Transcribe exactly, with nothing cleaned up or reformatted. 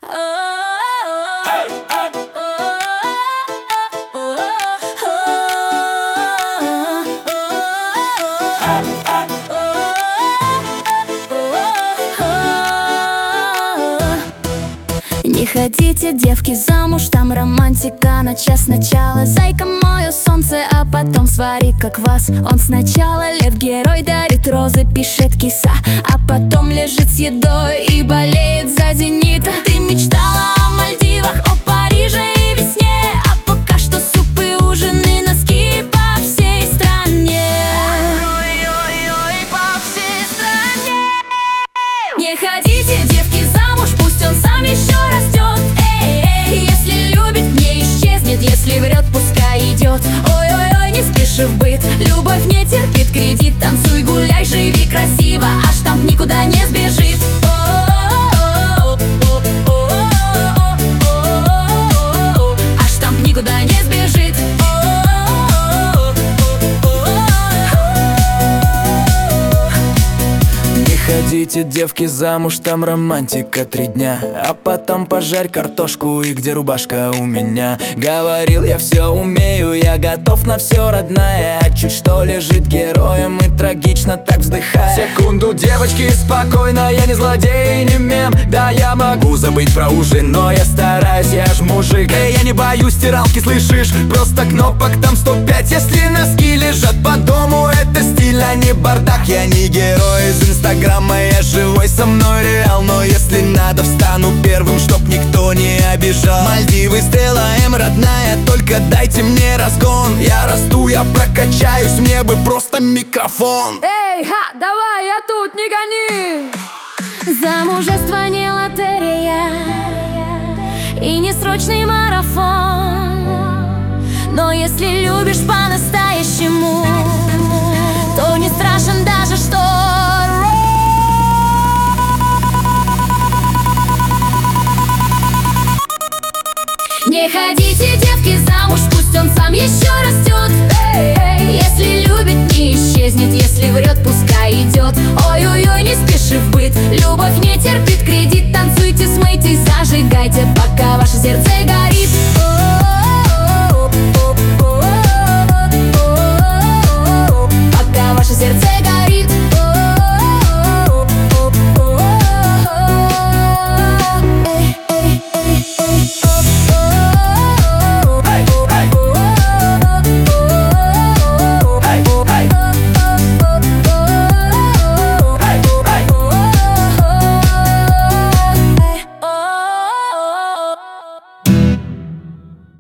Не ходите, девки, замуж, там романтика на час начала. Зайка мое солнце, а потом свари как вас. Он сначала лев герой, дарит розы, пишет киса, а потом лежит с едой и болеет за «Зенита». Ты мечтала о Мальдивах, о Париже и весне, а пока что супы, ужины, носки по всей стране. Ой-ой-ой, по всей стране. Не ходите, девки, замуж, пусть он сам еще растет. Эй-эй, если любит, не исчезнет, если врет, пускай идет. Ой-ой-ой, не спеши в быт, любовь не терпит кредит. Танцуй, гуляй, живи красиво, а штамп никуда не сбежит. А штамп никуда не сбежит. Ходите, девки, замуж, там романтика три дня, а потом пожарь картошку, и где рубашка у меня? Говорил, я все умею, я готов на все, родная. А чуть что лежит героем и трагично так вздыхая. Секунду, девочки, спокойно, я не злодей, не мем. Да, я могу забыть про ужин, но я стараюсь, я ж мужик. Эй, я не боюсь стиралки, слышишь? Просто кнопок там сто пять. Если носки лежат по дому, это стиль, а не бардак. Я не герой из инстаграма, я живой, со мной реал. Но если надо, встану первым, чтоб никто не обижал. Мальдивы сделаем, родная, только дайте мне разгон. Я расту, я прокачаюсь, мне бы просто микрофон. Эй, ха, давай, я тут, не гони. Замужество не лотерея и не срочный марафон. Но если любишь по-настоящему, то не страшен даже шторм. Не ходите, девки, замуж, пусть он сам еще растет. Эй-эй, если любит, не исчезнет, если врет, пускай идет. Ой-ой-ой, не спеши в быт, любовь не терпит кредит. Танцуйте с моей